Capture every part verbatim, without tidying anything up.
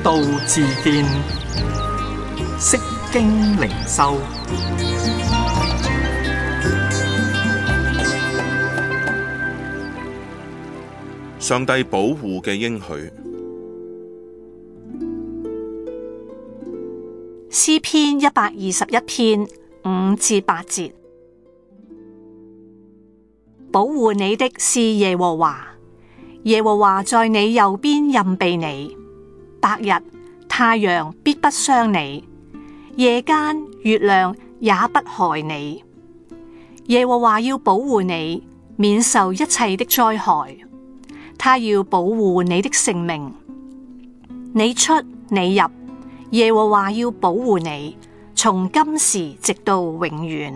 道自見，釋經靈修。 上帝保護嘅應許。 詩篇一百二十一篇五至八節，保護你的是耶和華，耶和華在你右邊蔭庇你，白日太陽必不傷你，夜間月亮也不害你。耶和華要保護你，免受一切的災害，他要保護你的性命，你出你入，耶和華要保護你，從今時直到永遠。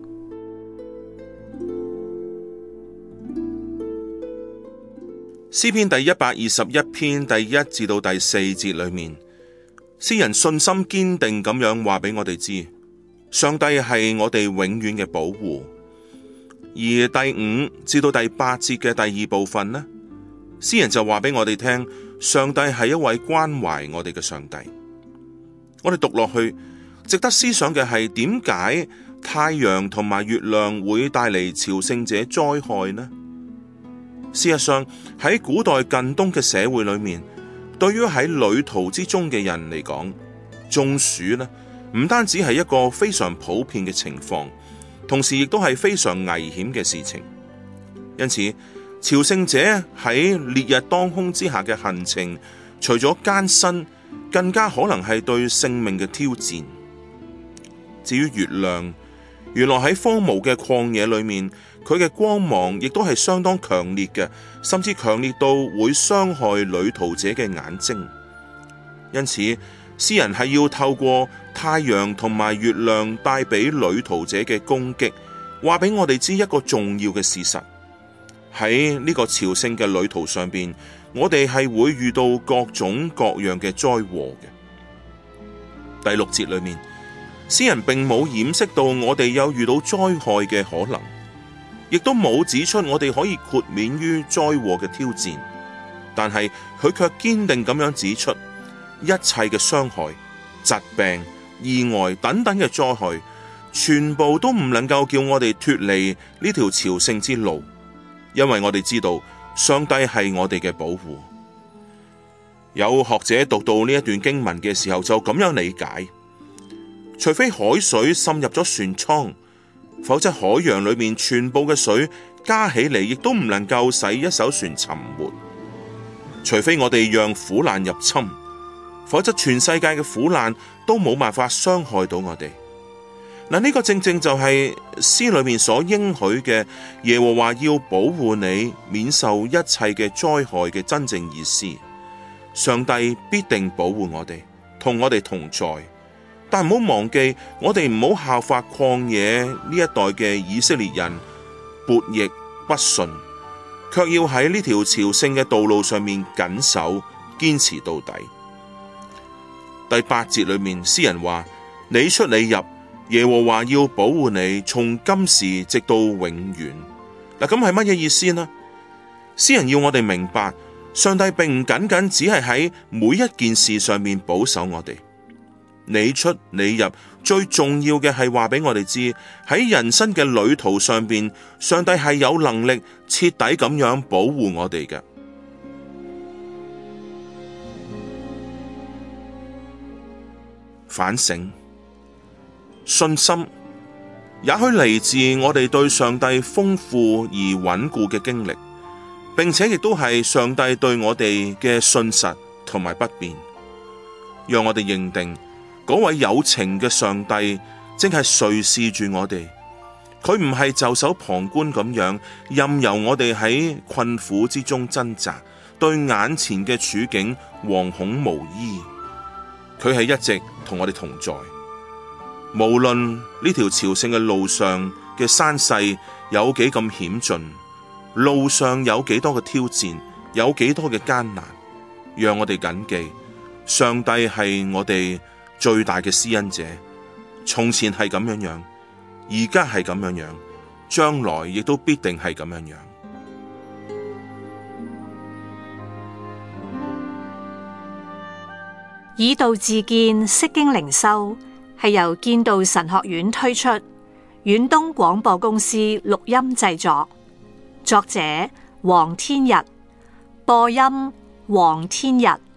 詩篇第一百二十一篇第一至到第四節裏面，詩人信心堅定咁樣話俾我哋知，上帝係我哋永遠嘅保護。而第五至到第八節嘅第二部分呢，詩人就話俾我哋聽，上帝係一位關懷我哋嘅上帝。我哋讀落去，值得思想嘅係點解太陽同埋月亮會帶嚟朝聖者災害呢？事實上，喺古代近東嘅社會裏面，對於喺旅途之中嘅人嚟講，中暑呢唔單止係一個非常普遍嘅情況，同時亦都係非常危險嘅事情。因此，朝聖者喺烈日當空之下嘅行程，除咗艱辛，更加可能係對性命嘅挑戰。至於月亮，原來喺荒蕪嘅曠野裏面，佢嘅光芒亦都係相當強烈嘅，甚至強烈到會傷害旅途者嘅眼睛。因此，詩人係要透過太陽同埋月亮帶俾旅途者嘅攻擊，話俾我哋知一個重要嘅事實：喺呢個朝聖嘅旅途上邊，我哋係會遇到各種各樣嘅災禍嘅。第六節裏面，詩人並冇掩飾到我哋有遇到災害嘅可能，亦都冇指出我哋可以豁免於災禍嘅挑戰，但係佢卻堅定咁樣指出，一切嘅傷害、疾病、意外等等嘅災害，全部都唔能夠叫我哋脫離呢條朝聖之路，因為我哋知道上帝係我哋嘅保護。有學者讀到呢一段經文嘅時候就咁樣理解，除非海水滲入咗船艙，否則海洋裏面全部嘅水加起嚟，亦都唔能夠使一艘船沉沒。除非我哋讓苦難入侵，否則全世界嘅苦難都冇辦法傷害到我哋。嗱，呢個正正就係詩裏面所應許嘅耶和華要保護你免受一切嘅災害嘅真正意思。上帝必定保護我哋，同我哋同在。但唔好忘記，我哋唔好效法曠野呢一代嘅以色列人，悖逆不順，卻要喺呢條朝聖嘅道路上面緊守，堅持到底。第八節裏面，詩人話：你出你入，耶和華要保護你，從今時直到永遠。嗱，咁係乜嘢意思呢？詩人要我哋明白，上帝並唔僅僅只係喺每一件事上面保守我哋。你出你入，最重要嘅係話俾我哋知，喺人生嘅旅途上邊，上帝係有能力徹底咁樣保護我哋嘅。反省、信心，也許嚟自我哋對上帝豐富而穩固嘅經歷，並且亦都係上帝對我哋嘅信實同埋不變，讓我哋認定嗰位有情嘅上帝正係垂視住我哋，佢唔係袖手旁觀咁樣任由我哋喺困苦之中掙扎，對眼前嘅處境惶恐無依。佢係一直同我哋同在，無論呢條朝聖嘅路上嘅山勢有幾咁險峻，路上有幾多嘅挑戰，有幾多嘅艱難，讓我哋謹記，上帝係我哋最大嘅施恩者。從前係咁樣樣，而家係咁樣樣，將來亦都必定係咁樣樣。 以道自見，釋經靈修係由建道神學院推出，遠東廣播公司錄音製作，作者黃天日，播音黃天日。